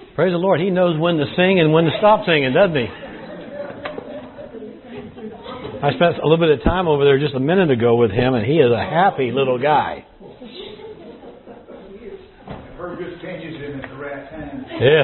Praise the Lord. He knows when to sing and when to stop singing, doesn't he? I spent a little bit of time over there just a minute ago with him, and he is a happy little guy. I've heard good pinches in at the right time. Yes.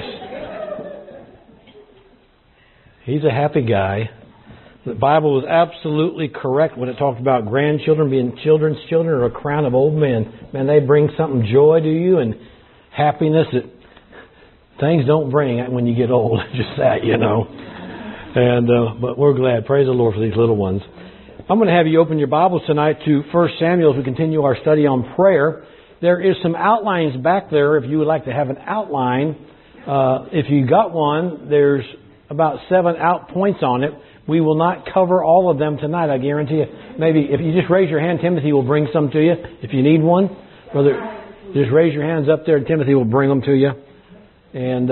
He's a happy guy. The Bible was absolutely correct when it talked about grandchildren being children's children or a crown of old men. Man, they bring something joy to you and happiness that things don't bring when you get old. Just that, you know. And but we're glad. Praise the Lord for these little ones. I'm going to have you open your Bibles tonight to 1 Samuel as we continue our study on prayer. There is some outlines back there if you would like to have an outline. If you got one, there's about 7 out points on it. We will not cover all of them tonight, I guarantee you. Maybe if you just raise your hand, Timothy will bring some to you. If you need one, brother, just raise your hands up there and Timothy will bring them to you. And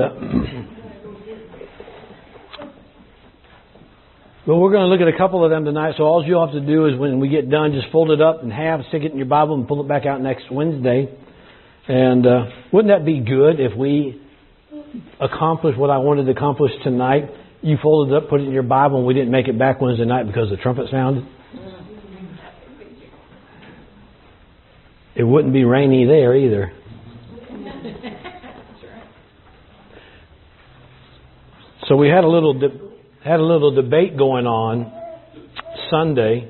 well, we're going to look at a couple of them tonight. So all you have to do is when we get done, just fold it up in half, stick it in your Bible, and pull it back out next Wednesday. And wouldn't that be good if we accomplished what I wanted to accomplish tonight? You folded it up, put it in your Bible, and we didn't make it back Wednesday night because the trumpet sounded. It wouldn't be rainy there either. So we had a little debate going on Sunday.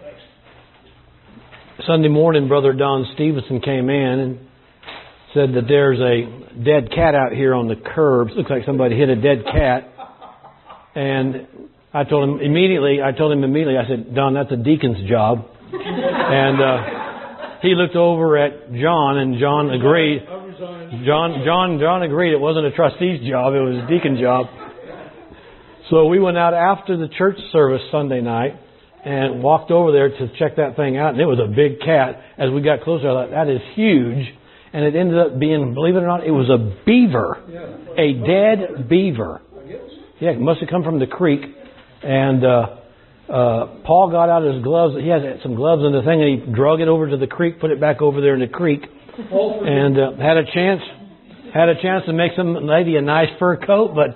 Sunday morning, Brother Don Stevenson came in and said that there's a dead cat out here on the curbs. Looks like somebody hit a dead cat. And I told him immediately, I said, Don, that's a deacon's job. And he looked over at John, and John agreed. John agreed it wasn't a trustee's job, it was a deacon's job. So we went out after the church service Sunday night and walked over there to check that thing out, and it was a big cat. As we got closer, I thought, that is huge. And it ended up being, believe it or not, it was a beaver. A dead beaver. Yeah, it must have come from the creek. And Paul got out his gloves. He had some gloves in the thing, and he drug it over to the creek, put it back over there in the creek, and had a chance to make some lady a nice fur coat. But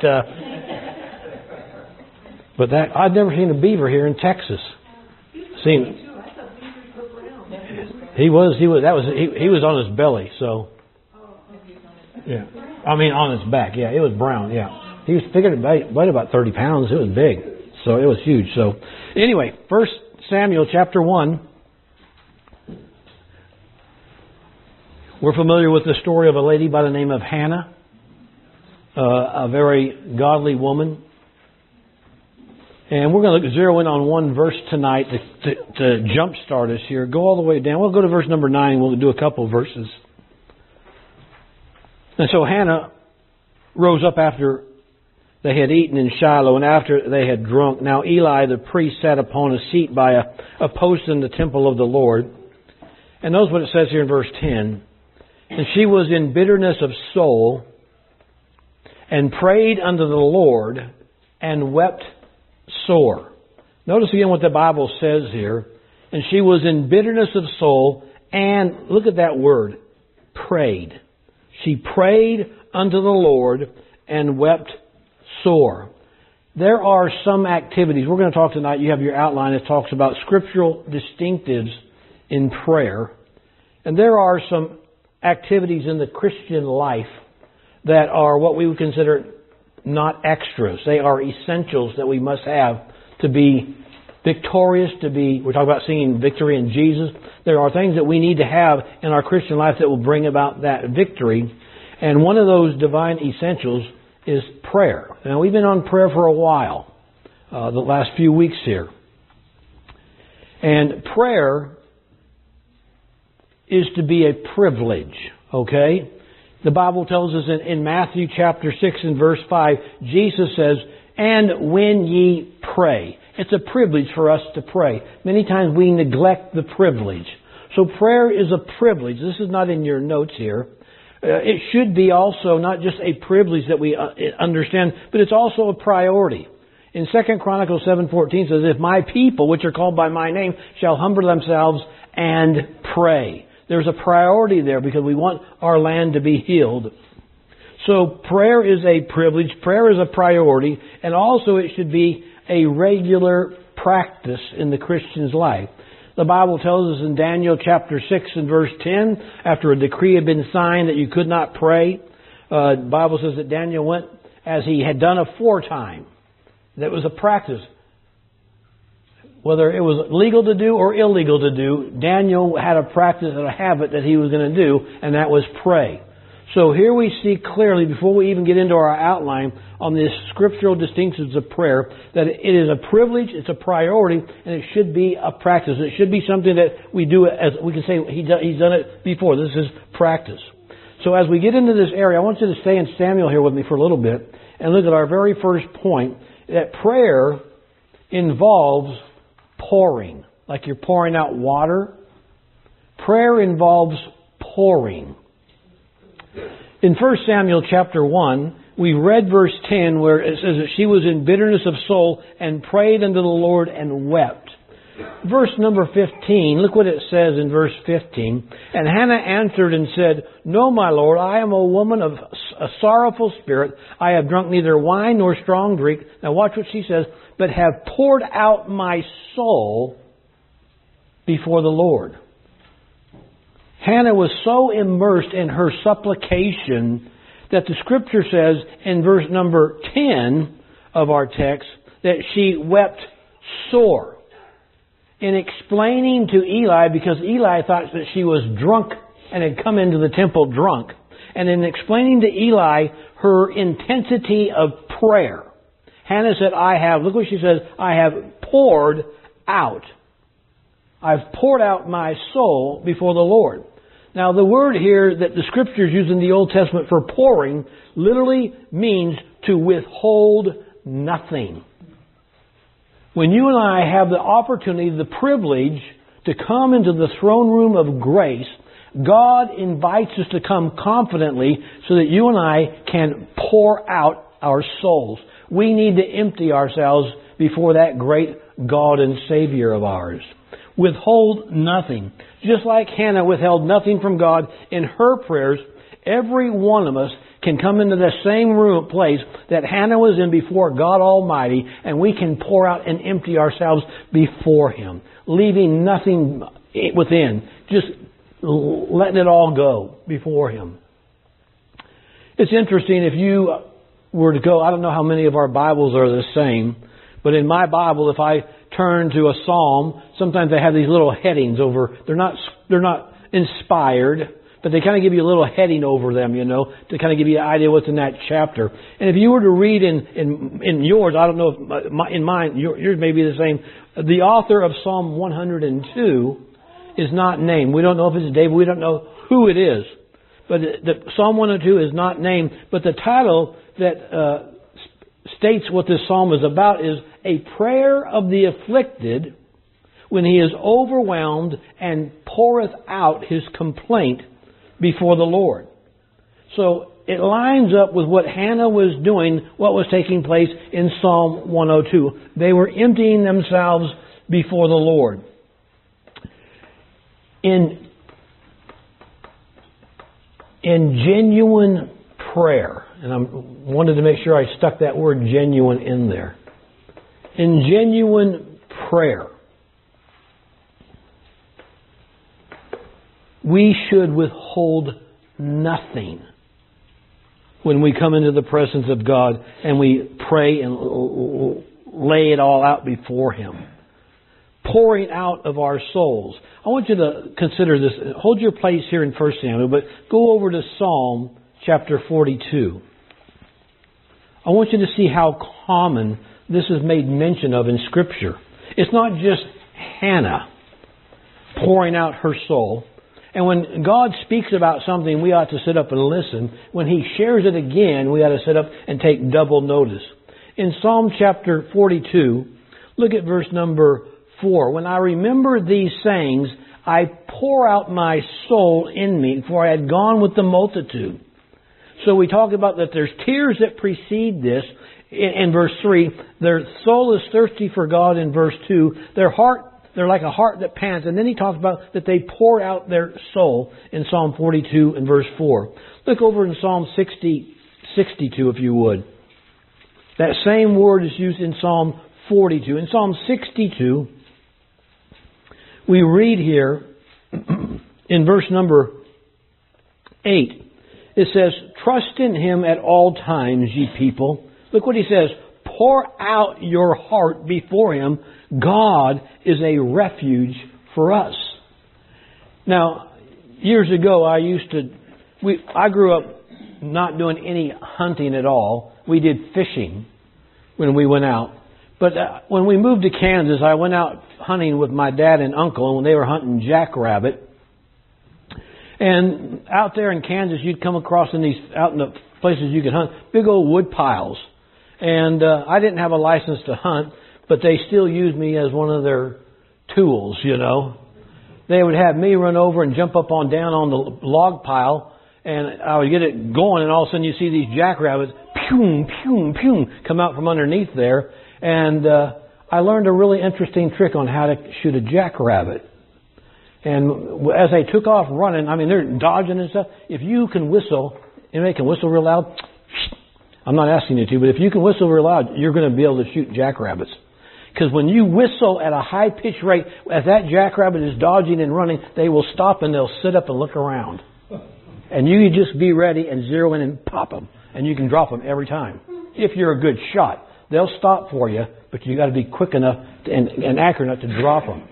that I've never seen a beaver here in Texas. He was on his belly, so yeah. I mean on his back. Yeah, it was brown. Yeah. He was figured to weigh about 30 pounds. It was big. So it was huge. So anyway, 1 Samuel chapter 1. We're familiar with the story of a lady by the name of Hannah, a very godly woman. And we're going to zero in on one verse tonight to jumpstart us here. Go all the way down. We'll go to verse number 9. We'll do a couple of verses. And so Hannah rose up after they had eaten in Shiloh, and after they had drunk. Now Eli the priest sat upon a seat by a post in the temple of the Lord. And notice what it says here in verse 10. And she was in bitterness of soul, and prayed unto the Lord, and wept sore. Notice again what the Bible says here. And she was in bitterness of soul, and look at that word, prayed. She prayed unto the Lord, and wept sore. There are some activities. We're going to talk tonight. You have your outline. It talks about scriptural distinctives in prayer. And there are some activities in the Christian life that are what we would consider not extras. They are essentials that we must have to be victorious, we're talking about singing victory in Jesus. There are things that we need to have in our Christian life that will bring about that victory. And one of those divine essentials is prayer. Now, we've been on prayer for a while, the last few weeks here. And prayer is to be a privilege, okay? The Bible tells us in Matthew chapter 6 and verse 5, Jesus says, and when ye pray. It's a privilege for us to pray. Many times we neglect the privilege. So prayer is a privilege. This is not in your notes here. It should be also not just a privilege that we understand, but it's also a priority. In 2 Chronicles 7:14 says, if my people, which are called by my name, shall humble themselves and pray. There's a priority there because we want our land to be healed. So prayer is a privilege, prayer is a priority, and also it should be a regular practice in the Christian's life. The Bible tells us in Daniel chapter 6 and verse 10, after a decree had been signed that you could not pray, the Bible says that Daniel went as he had done aforetime. That was a practice. Whether it was legal to do or illegal to do, Daniel had a practice and a habit that he was going to do, and that was pray. So here we see clearly, before we even get into our outline on the scriptural distinctions of prayer, that it is a privilege, it's a priority, and it should be a practice. It should be something that we do as we can say he's done it before. This is practice. So as we get into this area, I want you to stay in Samuel here with me for a little bit and look at our very first point, that prayer involves pouring. Like you're pouring out water. Prayer involves pouring. In 1 Samuel chapter 1, we read verse 10 where it says that she was in bitterness of soul and prayed unto the Lord and wept. Verse number 15, look what it says in verse 15. And Hannah answered and said, No, my Lord, I am a woman of a sorrowful spirit. I have drunk neither wine nor strong drink. Now watch what she says. But have poured out my soul before the Lord. Hannah was so immersed in her supplication that the Scripture says in verse number 10 of our text that she wept sore. In explaining to Eli, because Eli thought that she was drunk and had come into the temple drunk, and in explaining to Eli her intensity of prayer, Hannah said, look what she says, I have poured out. I've poured out my soul before the Lord. Now the word here that the Scriptures use in the Old Testament for pouring literally means to withhold nothing. When you and I have the opportunity, the privilege to come into the throne room of grace, God invites us to come confidently so that you and I can pour out our souls. We need to empty ourselves before that great God and Savior of ours. Withhold nothing. Just like Hannah withheld nothing from God in her prayers, every one of us can come into the same place that Hannah was in before God Almighty, and we can pour out and empty ourselves before Him, leaving nothing within, just letting it all go before Him. It's interesting, if you were to go, I don't know how many of our Bibles are the same, but in my Bible, if I turn to a psalm, sometimes they have these little headings over. They're not inspired, but they kind of give you a little heading over them, to kind of give you an idea what's in that chapter. And if you were to read in yours, I don't know if in mine, yours may be the same. The author of Psalm 102 is not named. We don't know if it's David. We don't know who it is. But the Psalm 102 is not named. But the title that states what this psalm is about is a prayer of the afflicted when he is overwhelmed and poureth out his complaint before the Lord. So it lines up with what Hannah was doing, what was taking place in Psalm 102. They were emptying themselves before the Lord. In genuine prayer, and I wanted to make sure I stuck that word genuine in there. In genuine prayer, we should withhold nothing when we come into the presence of God and we pray and lay it all out before Him. Pouring out of our souls. I want you to consider this. Hold your place here in 1 Samuel, but go over to Psalm chapter 42. I want you to see how common this is made mention of in Scripture. It's not just Hannah pouring out her soul. And when God speaks about something, we ought to sit up and listen. When He shares it again, we ought to sit up and take double notice. In Psalm chapter 42, look at verse number 4. When I remember these sayings, I pour out my soul in me, for I had gone with the multitude. So we talk about that there's tears that precede this. In verse 3, their soul is thirsty for God in verse 2. They're like a heart that pants. And then he talks about that they poured out their soul in Psalm 42 and verse 4. Look over in Psalm 60 62, if you would. That same word is used in Psalm 42. In Psalm 62, we read here in verse number 8, it says, "Trust in Him at all times, ye people." Look what he says. "Pour out your heart before Him. God is a refuge for us." Now, years ago, I grew up not doing any hunting at all. We did fishing when we went out. But when we moved to Kansas, I went out hunting with my dad and uncle, and when they were hunting jackrabbit. And out there in Kansas, you'd come across out in the places you could hunt, big old wood piles. And I didn't have a license to hunt, but they still used me as one of their tools, you know. They would have me run over and jump up down on the log pile, and I would get it going, and all of a sudden you see these jackrabbits, pew, pew, pew, come out from underneath there. And I learned a really interesting trick on how to shoot a jackrabbit. And as they took off running, I mean, they're dodging and stuff. If you can whistle, anybody can whistle real loud? I'm not asking you to, but if you can whistle real loud, you're going to be able to shoot jackrabbits. Because when you whistle at a high pitch rate, as that jackrabbit is dodging and running, they will stop and they'll sit up and look around. And you just be ready and zero in and pop them. And you can drop them every time. If you're a good shot, they'll stop for you, but you got to be quick enough and accurate enough to drop them.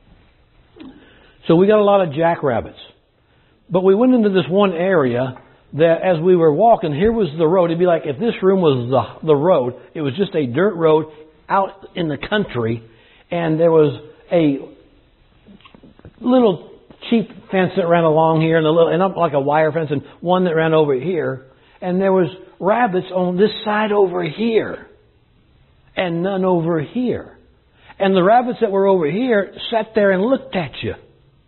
So we got a lot of jackrabbits. But we went into this one area that as we were walking, here was the road. It'd be like if this room was the road. It was just a dirt road out in the country. And there was a little cheap fence that ran along here and up like a wire fence and one that ran over here. And there was rabbits on this side over here and none over here. And the rabbits that were over here sat there and looked at you.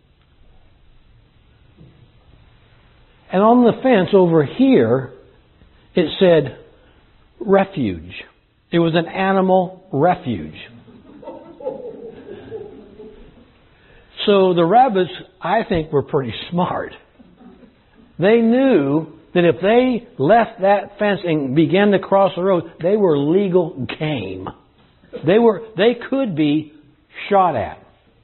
And on the fence over here, it said refuge. It was an animal refuge. So the rabbits, I think, were pretty smart. They knew that if they left that fence and began to cross the road, they were legal game. They could be shot at.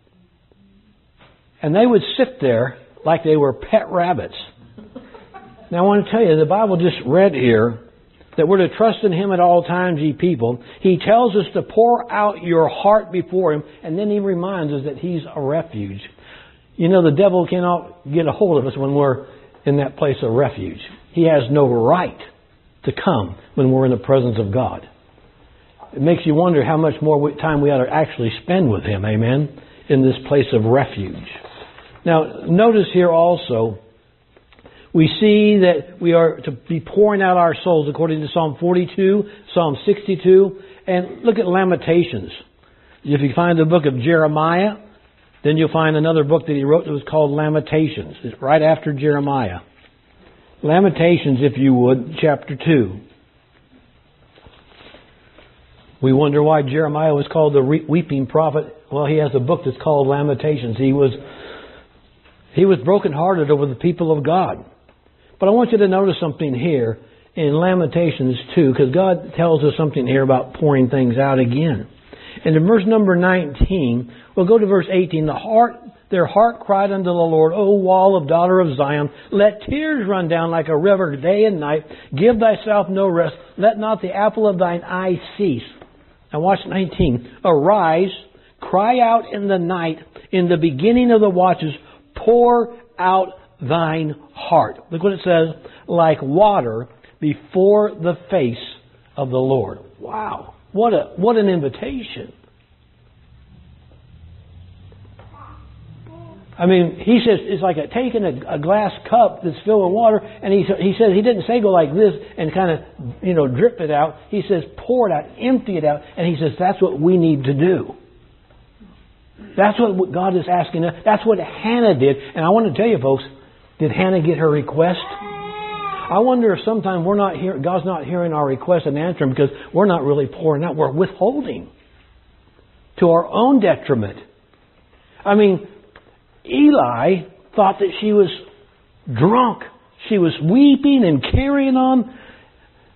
And they would sit there like they were pet rabbits. Now I want to tell you, the Bible just read here that we're to trust in Him at all times, ye people. He tells us to pour out your heart before Him, and then He reminds us that He's a refuge. You know, the devil cannot get a hold of us when we're in that place of refuge. He has no right to come when we're in the presence of God. It makes you wonder how much more time we ought to actually spend with Him, amen, in this place of refuge. Now, notice here also, we see that we are to be pouring out our souls according to Psalm 42, Psalm 62, and look at Lamentations. If you find the book of Jeremiah, then you'll find another book that he wrote that was called Lamentations. It's right after Jeremiah. Lamentations, if you would, chapter 2. We wonder why Jeremiah was called the weeping prophet. Well, he has a book that's called Lamentations. He was brokenhearted over the people of God. But I want you to notice something here in Lamentations 2, because God tells us something here about pouring things out again. And in verse number 19, we'll go to verse 18. Their heart cried unto the Lord, O wall of daughter of Zion, let tears run down like a river day and night. Give thyself no rest. Let not the apple of thine eye cease. Now watch 19. Arise, cry out in the night, in the beginning of the watches, pour out thine heart. Look what it says, like water before the face of the Lord. Wow. What an invitation. I mean, he says it's like taking a glass cup that's filled with water, and he says he didn't say go like this and kind of drip it out. He says pour it out, empty it out, and he says that's what we need to do. That's what God is asking us. That's what Hannah did. And I want to tell you, folks, did Hannah get her request? I wonder if sometimes God's not hearing our request and answering because we're not really pouring out. We're withholding to our own detriment. I mean, Eli thought that she was drunk. She was weeping and carrying on.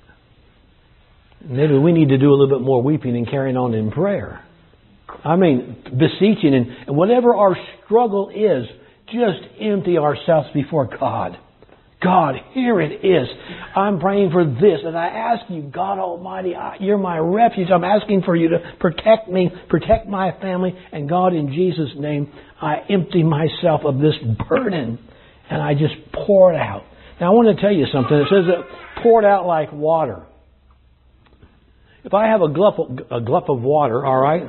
Maybe we need to do a little bit more weeping and carrying on in prayer. I mean, beseeching and whatever our struggle is, just empty ourselves before God. God, here it is. I'm praying for this. And I ask you, God Almighty, you're my refuge. I'm asking for you to protect me, protect my family. And God, in Jesus' name, I empty myself of this burden. And I just pour it out. Now, I want to tell you something. It says that pour it out like water. If I have a glup of water, all right?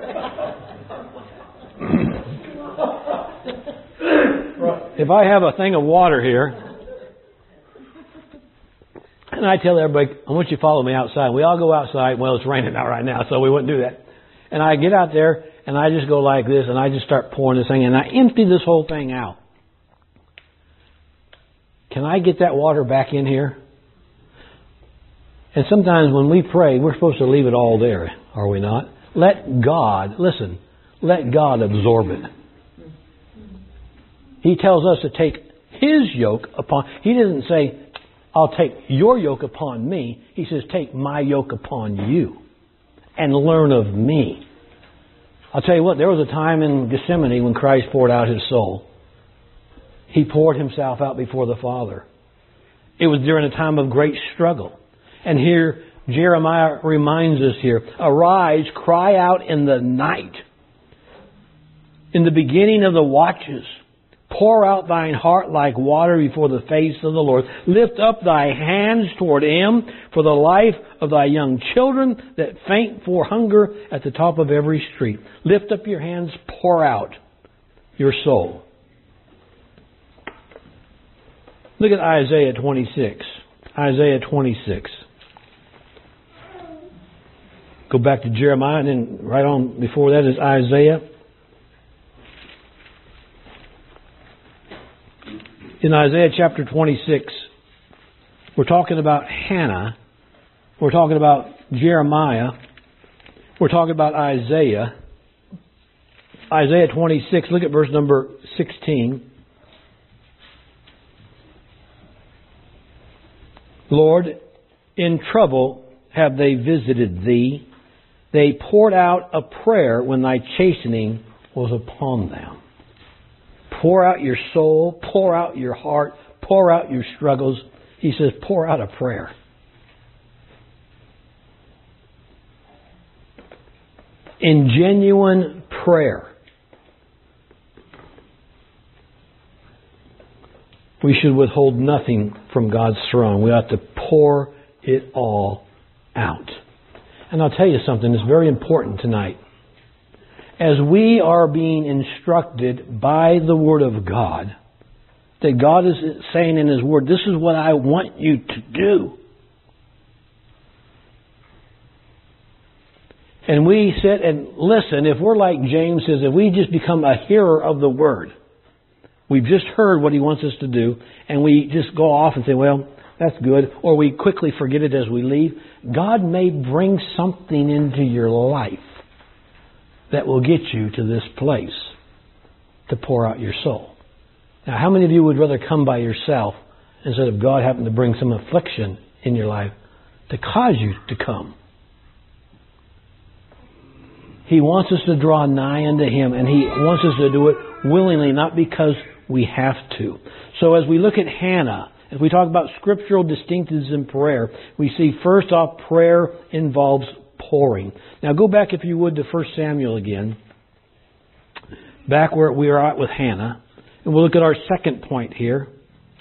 If I have a thing of water here, and I tell everybody, I want you to follow me outside. We all go outside. Well, it's raining out right now, so we wouldn't do that. And I get out there, and I just go like this, and I just start pouring this thing, and I empty this whole thing out. Can I get that water back in here? And sometimes when we pray, we're supposed to leave it all there, are we not? Let God, listen, let God absorb it. He tells us to take His yoke upon. He doesn't say, I'll take your yoke upon me. He says, take my yoke upon you and learn of me. I'll tell you what, there was a time in Gethsemane when Christ poured out His soul. He poured Himself out before the Father. It was during a time of great struggle. And here, Jeremiah reminds us here, arise, cry out in the night, in the beginning of the watches. Pour out thine heart like water before the face of the Lord. Lift up thy hands toward Him for the life of thy young children that faint for hunger at the top of every street. Lift up your hands, pour out your soul. Look at Isaiah 26. Isaiah 26. Go back to Jeremiah, and then right on before that is Isaiah. In Isaiah chapter 26, we're talking about Hannah. We're talking about Jeremiah. We're talking about Isaiah. Isaiah 26, look at verse number 16. Lord, in trouble have they visited thee. They poured out a prayer when thy chastening was upon them. Pour out your soul, pour out your heart, pour out your struggles. He says, pour out a prayer. In genuine prayer, we should withhold nothing from God's throne. We ought to pour it all out. And I'll tell you something that's very important tonight. As we are being instructed by the Word of God, that God is saying in His Word, this is what I want you to do. And we sit and listen. If we're like James says, if we just become a hearer of the Word, we've just heard what He wants us to do, and we just go off and say, well, that's good, or we quickly forget it as we leave, God may bring something into your life that will get you to this place to pour out your soul. Now, how many of you would rather come by yourself instead of God having to bring some affliction in your life to cause you to come? He wants us to draw nigh unto Him, and He wants us to do it willingly, not because we have to. So as we look at Hannah, as we talk about scriptural distinctives in prayer, we see first off, prayer involves pouring. Now go back, if you would, to 1 Samuel again. Back where we are at with Hannah. And we'll look at our second point here.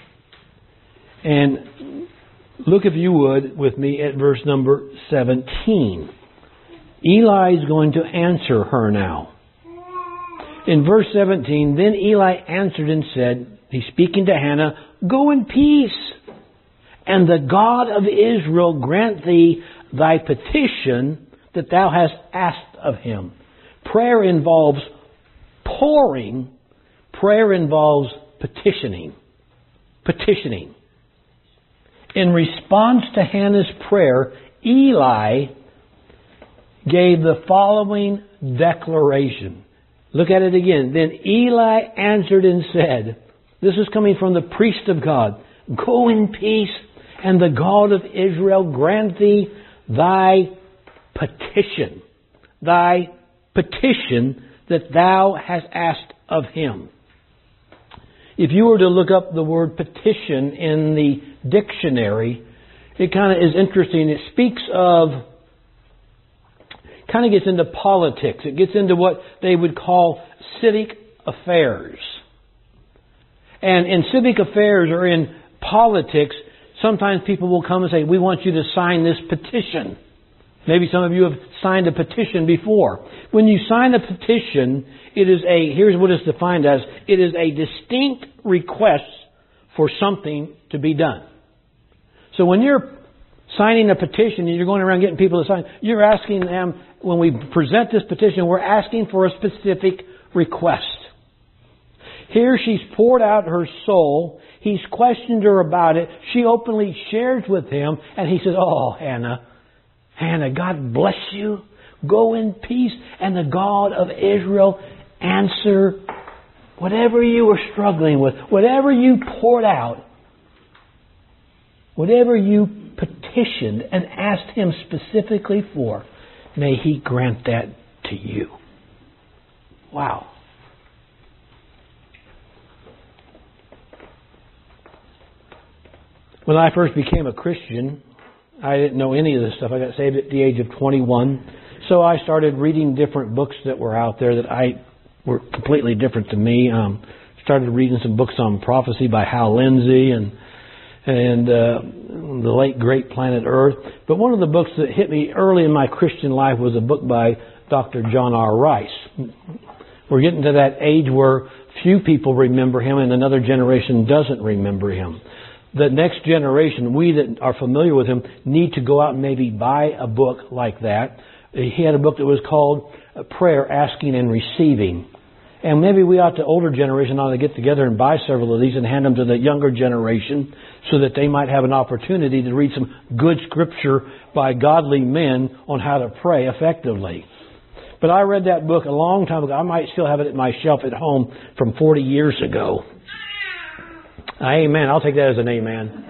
And look, if you would, with me at verse number 17. Eli is going to answer her now. In verse 17, then Eli answered and said, he's speaking to Hannah, go in peace, and the God of Israel grant thee thy petition that thou hast asked of Him. Prayer involves pouring. Prayer involves petitioning. Petitioning. In response to Hannah's prayer, Eli gave the following declaration. Look at it again. Then Eli answered and said, this is coming from the priest of God, go in peace, and the God of Israel grant thee thy petition. Thy petition that thou hast asked of him. If you were to look up the word petition in the dictionary, it kind of is interesting. It speaks of, kind of gets into politics. It gets into what they would call civic affairs. And in civic affairs or in politics, sometimes people will come and say, we want you to sign this petition. Maybe some of you have signed a petition before. When you sign a petition, it is here's what it's defined as, it is a distinct request for something to be done. So when you're signing a petition and you're going around getting people to sign, you're asking them, when we present this petition, we're asking for a specific request. Here she's poured out her soul. He's questioned her about it. She openly shares with him, and he says, oh, Hannah, God bless you. Go in peace, and the God of Israel answer whatever you were struggling with, whatever you poured out, whatever you petitioned and asked him specifically for, may he grant that to you. Wow. When I first became a Christian, I didn't know any of this stuff. I got saved at the age of 21. So I started reading different books that were out there that were completely different to me. Started reading some books on prophecy by Hal Lindsey and the late great Planet Earth. But one of the books that hit me early in my Christian life was a book by Dr. John R. Rice. We're getting to that age where few people remember him and another generation doesn't remember him. The next generation, we that are familiar with him, need to go out and maybe buy a book like that. He had a book that was called Prayer, Asking and Receiving. And maybe we ought to, older generation ought to get together and buy several of these and hand them to the younger generation so that they might have an opportunity to read some good scripture by godly men on how to pray effectively. But I read that book a long time ago. I might still have it at my shelf at home from 40 years ago. Amen. I'll take that as an amen.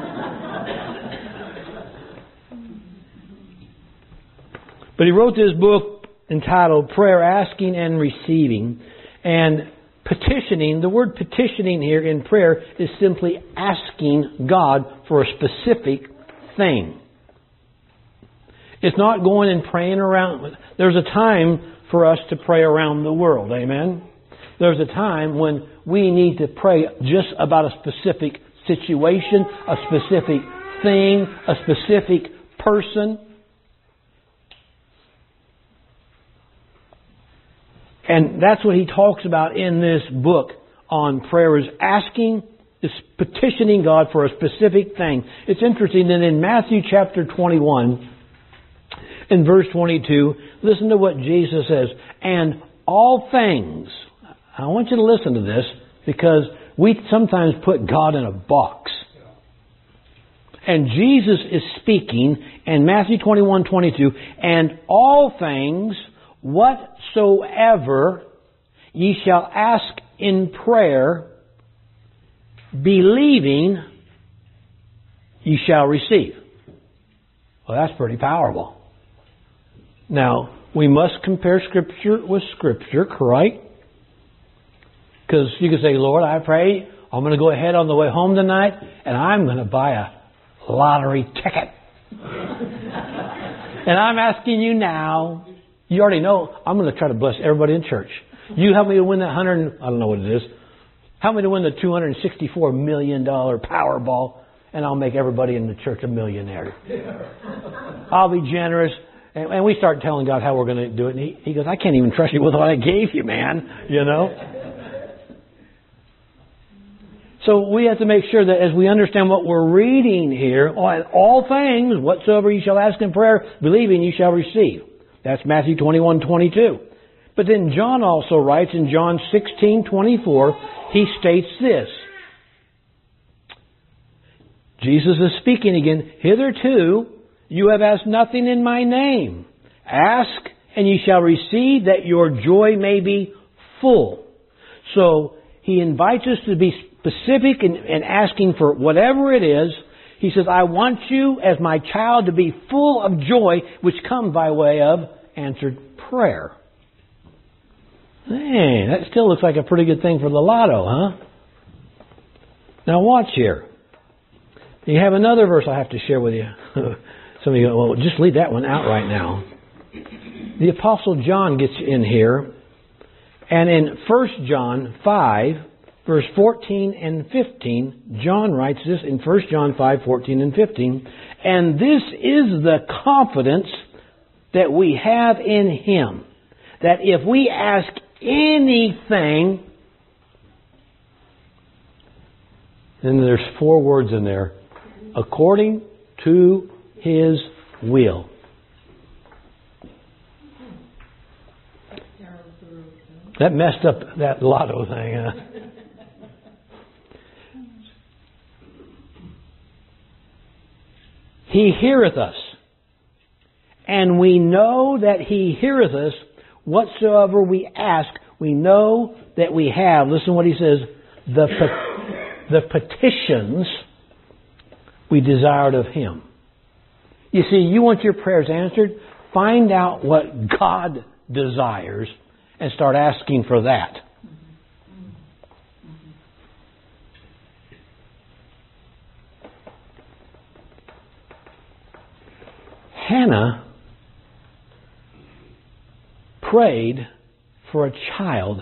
But he wrote this book entitled Prayer, Asking and Receiving. And petitioning, the word petitioning here in prayer is simply asking God for a specific thing. It's not going and praying around. There's a time for us to pray around the world. Amen. There's a time when we need to pray just about a specific situation, a specific thing, a specific person. And that's what he talks about in this book on prayer, is asking, is petitioning God for a specific thing. It's interesting that in Matthew chapter 21, in verse 22, listen to what Jesus says. And all things, I want you to listen to this, because we sometimes put God in a box. And Jesus is speaking in Matthew 21:22, and all things whatsoever ye shall ask in prayer, believing, ye shall receive. Well, that's pretty powerful. Now, we must compare Scripture with Scripture, correct? Because you can say, Lord, I pray I'm going to go ahead on the way home tonight and I'm going to buy a lottery ticket. And I'm asking you now, you already know, I'm going to try to bless everybody in church. You help me to win that I don't know what it is. Help me to win the $264 million Powerball, and I'll make everybody in the church a millionaire. I'll be generous. And we start telling God how we're going to do it. And he goes, I can't even trust you with what I gave you, man. You know? So we have to make sure that as we understand what we're reading here, all things, whatsoever you shall ask in prayer, believing you shall receive. That's Matthew 21:22. But then John also writes in John 16:24, he states this. Jesus is speaking again. Hitherto you have asked nothing in my name. Ask and ye shall receive, that your joy may be full. So he invites us to be specific in asking for whatever it is. He says, I want you as my child to be full of joy, which comes by way of answered prayer. Man, that still looks like a pretty good thing for the lotto, huh? Now watch here. You have another verse I have to share with you. Some of you go, well, just leave that one out right now. The Apostle John gets in here. And in 1 John 5, verse 14 and 15, John writes this in 1 John 5, 14 and 15. And this is the confidence that we have in Him, that if we ask anything, then there's 4 words in there, according to His will. That messed up that lotto thing, huh? He heareth us. And we know that He heareth us whatsoever we ask. We know that we have, listen to what He says, the petitions we desired of Him. You see, you want your prayers answered? Find out what God desires and start asking for that. Hannah prayed for a child.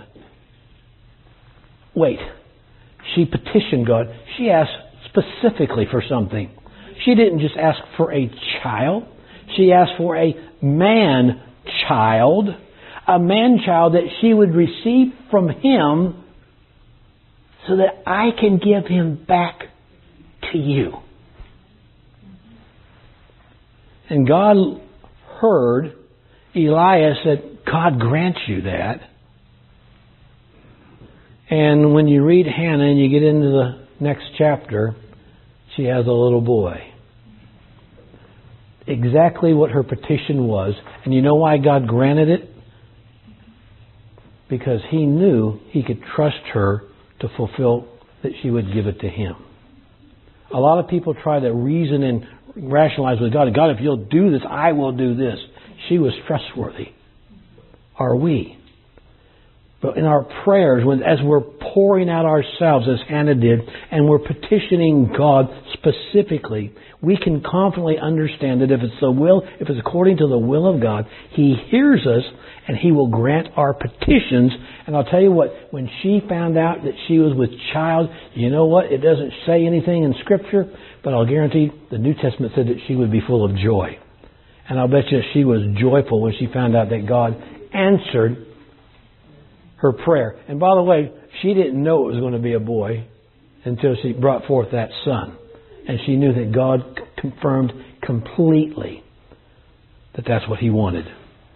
Wait, she petitioned God. She asked specifically for something. She didn't just ask for a child. She asked for a man-child. A man-child that she would receive from Him so that I can give him back to you. And God heard. Elias said, God grant you that. And when you read Hannah and you get into the next chapter, she has a little boy. Exactly what her petition was. And you know why God granted it? Because He knew He could trust her to fulfill that she would give it to Him. A lot of people try to reason and rationalize with God. God, if you'll do this, I will do this. She was trustworthy. Are we? But in our prayers, as we're pouring out ourselves, as Hannah did, and we're petitioning God specifically, we can confidently understand that if it's according to the will of God, He hears us and He will grant our petitions. And I'll tell you what, when she found out that she was with child, you know what? It doesn't say anything in Scripture, but I'll guarantee the New Testament said that she would be full of joy. And I'll bet you she was joyful when she found out that God answered her prayer. And by the way, she didn't know it was going to be a boy until she brought forth that son. And she knew that God confirmed completely that that's what He wanted.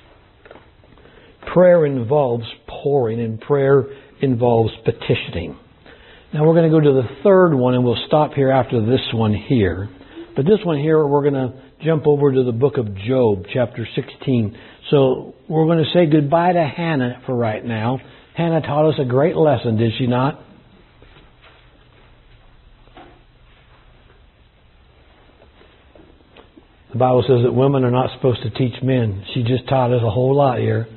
Prayer involves pouring, and prayer involves petitioning. Now we're going to go to the third one, and we'll stop here after this one here. But this one here, we're going to jump over to the book of Job, chapter 16. So we're going to say goodbye to Hannah for right now. Hannah taught us a great lesson, did she not? The Bible says that women are not supposed to teach men. She just taught us a whole lot here.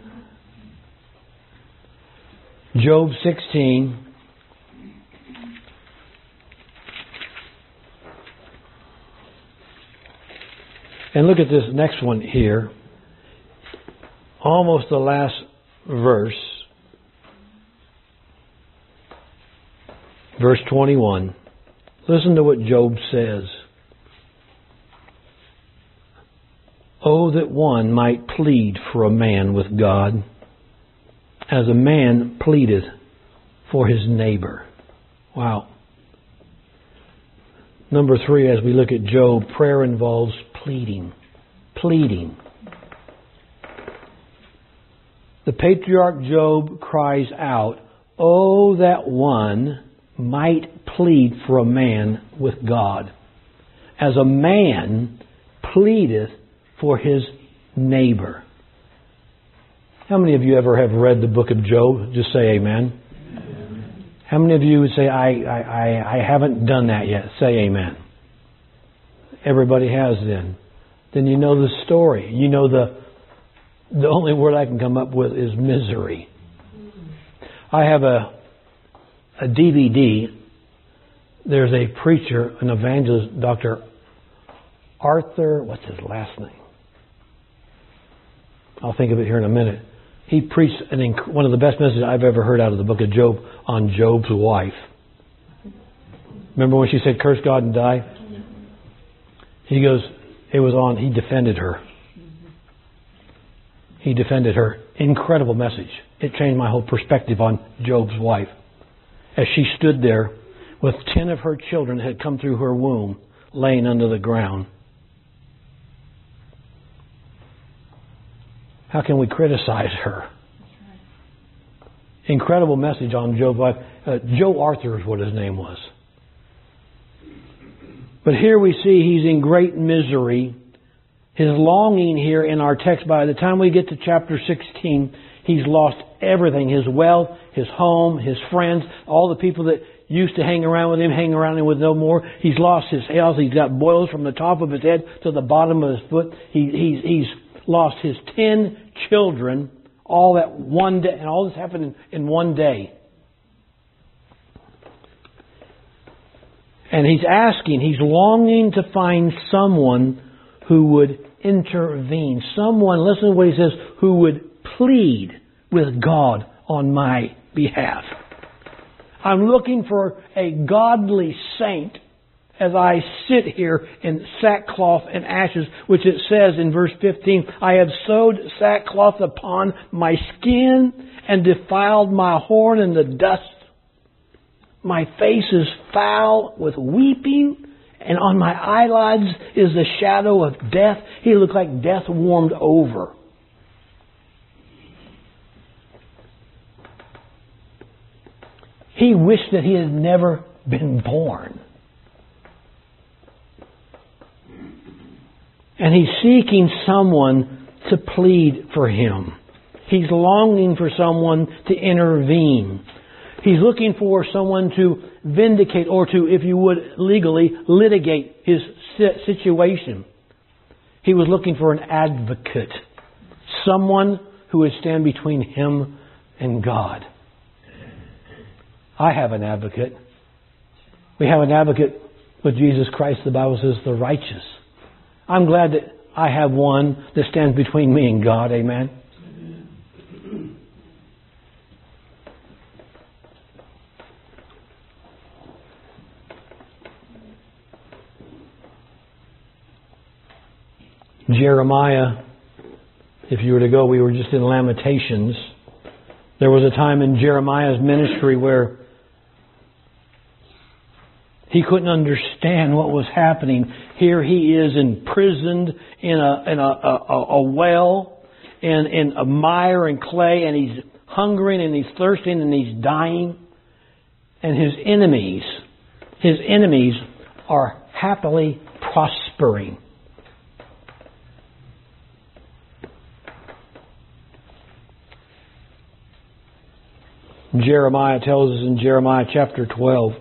Job 16. And look at this next one here. Almost the last verse. Verse 21. Listen to what Job says. Oh, that one might plead for a man with God, as a man pleadeth for his neighbor. Wow. Number 3, as we look at Job, prayer involves pleading. Pleading. The patriarch Job cries out, oh, that one might plead for a man with God, as a man pleadeth for his neighbor. How many of you ever have read the book of Job? Just say amen. Amen. How many of you would say, I haven't done that yet? Say amen. everybody has then. Then you know the story. You know the only word I can come up with is misery. I have a DVD. There's a preacher, an evangelist, Dr. Arthur, what's his last name? I'll think of it here in a minute. He preached one of the best messages I've ever heard out of the book of Job on Job's wife. Remember when she said, curse God and die? He goes, he defended her. He defended her. Incredible message. It changed my whole perspective on Job's wife. As she stood there with 10 of her children that had come through her womb laying under the ground. How can we criticize her? Incredible message on Job's wife. Joe Arthur is what his name was. But here we see he's in great misery. His longing here in our text, by the time we get to chapter 16, he's lost everything. His wealth, his home, his friends, all the people that used to hang around with him with no more. He's lost his health. He's got boils from the top of his head to the bottom of his foot. He's lost his 10 children, all that one day, and all this happened in one day. And he's longing to find someone who would intervene. Someone, listen to what he says, who would plead with God on my behalf. I'm looking for a godly saint as I sit here in sackcloth and ashes, which it says in verse 15, I have sewed sackcloth upon my skin and defiled my horn in the dust. My face is foul with weeping, and on my eyelids is the shadow of death. He looked like death warmed over. He wished that he had never been born. And he's seeking someone to plead for him. He's longing for someone to intervene. He's looking for someone to vindicate or to, if you would, legally litigate his situation. He was looking for an advocate. Someone who would stand between him and God. I have an advocate. We have an advocate with Jesus Christ, the Bible says, the righteous. I'm glad that I have one that stands between me and God. Amen. Jeremiah, if you were to go, we were just in Lamentations. There was a time in Jeremiah's ministry where he couldn't understand what was happening. Here he is imprisoned in a well, in a mire and clay, and he's hungering and he's thirsting and he's dying. And his enemies are happily prospering. Jeremiah tells us in Jeremiah chapter 12,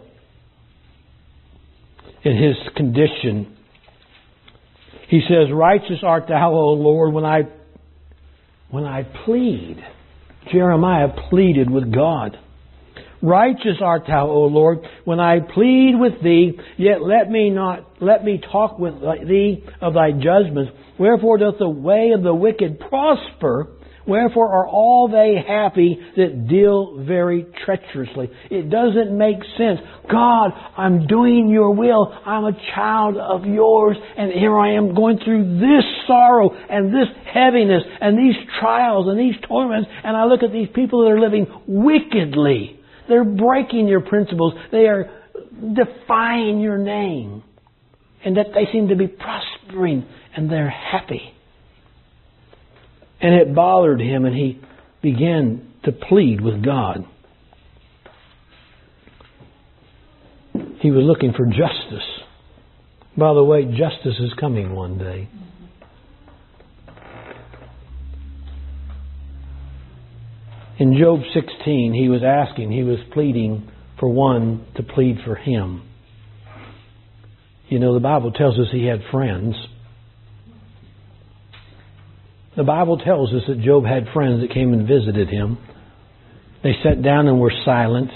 in his condition, he says, righteous art thou, O Lord, when I plead. Jeremiah pleaded with God. Righteous art thou, O Lord, when I plead with thee, yet let me talk with thee of thy judgments. Wherefore doth the way of the wicked prosper? Wherefore are all they happy that deal very treacherously? It doesn't make sense. God, I'm doing your will. I'm a child of yours. And here I am going through this sorrow and this heaviness and these trials and these torments. And I look at these people that are living wickedly. They're breaking your principles. They are defying your name. And that they seem to be prospering and they're happy. And it bothered him, and he began to plead with God. He was looking for justice. By the way, justice is coming one day. In Job 16, he was pleading for one to plead for him. You know, the Bible tells us he had friends. The Bible tells us that Job had friends that came and visited him. They sat down and were silent.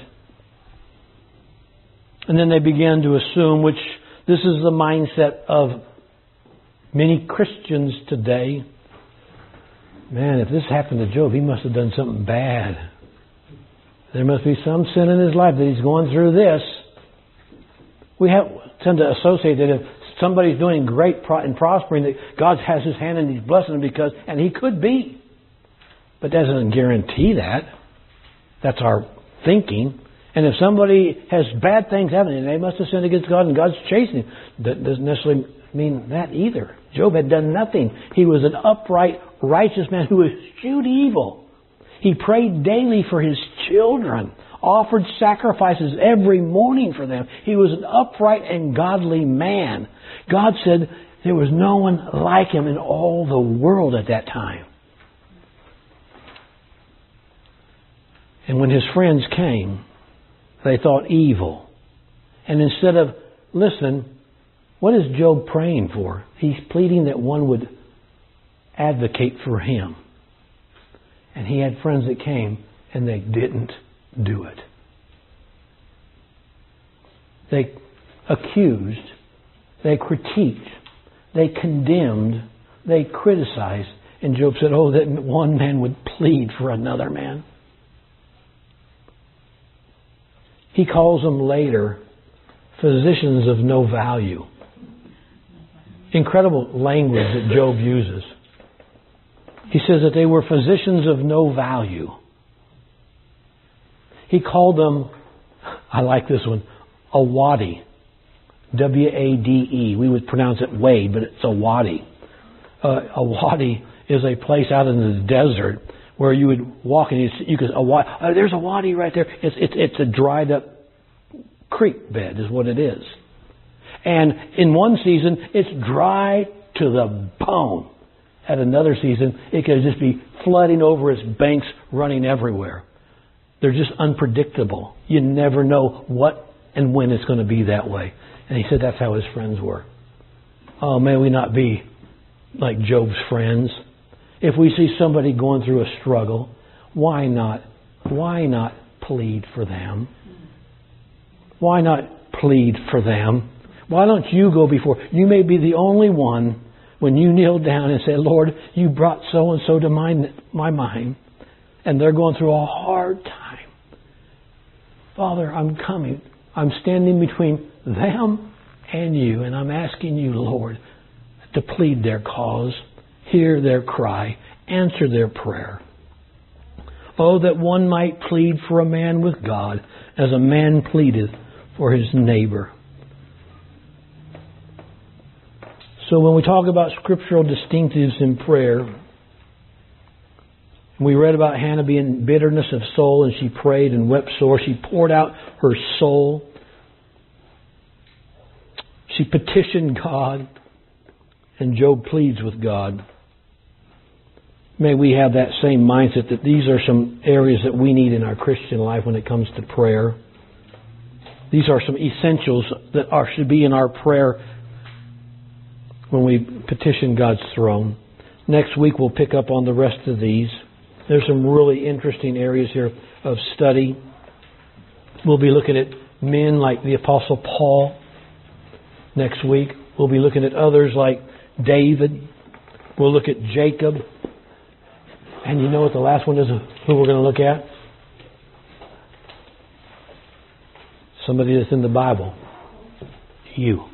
And then they began to assume, which this is the mindset of many Christians today. Man, if this happened to Job, he must have done something bad. There must be some sin in his life that he's going through this. We tend to associate that if somebody's doing great and prospering, that God has His hand and He's blessing them and He could be. But that doesn't guarantee that. That's our thinking. And if somebody has bad things happening, they must have sinned against God and God's chasing them. That doesn't necessarily mean that either. Job had done nothing. He was an upright, righteous man who eschewed evil. He prayed daily for his children, offered sacrifices every morning for them. He was an upright and godly man. God said there was no one like him in all the world at that time. And when his friends came, they thought evil. And instead of, listen, what is Job praying for? He's pleading that one would advocate for him. And he had friends that came and they didn't do it. They accused, they critiqued, they condemned, they criticized. And Job said, oh, that one man would plead for another man. He calls them later physicians of no value. Incredible language that Job uses. He says that they were physicians of no value. He called them, I like this one, a wadi. W-A-D-E. We would pronounce it Wade, but it's a wadi. A wadi is a place out in the desert where you would walk and you could, there's a wadi right there. It's a dried up creek bed is what it is. And in one season, it's dry to the bone. At another season, it could just be flooding over its banks, running everywhere. They're just unpredictable. You never know what and when it's going to be that way. And he said that's how his friends were. Oh, may we not be like Job's friends. If we see somebody going through a struggle, why not plead for them? Why not plead for them? Why don't you go before? You may be the only one when you kneel down and say, Lord, you brought so-and-so to my mind, and they're going through a hard time. Father, I'm coming. I'm standing between them and you, and I'm asking you, Lord, to plead their cause, hear their cry, answer their prayer. Oh, that one might plead for a man with God as a man pleadeth for his neighbor. So when we talk about scriptural distinctives in prayer, we read about Hannah being bitterness of soul, and she prayed and wept sore. She poured out her soul. She petitioned God, and Job pleads with God. May we have that same mindset that these are some areas that we need in our Christian life when it comes to prayer. These are some essentials that should be in our prayer when we petition God's throne. Next week we'll pick up on the rest of these. There's some really interesting areas here of study. We'll be looking at men like the Apostle Paul next week. We'll be looking at others like David. We'll look at Jacob. And you know what the last one is, who we're going to look at? Somebody that's in the Bible. You.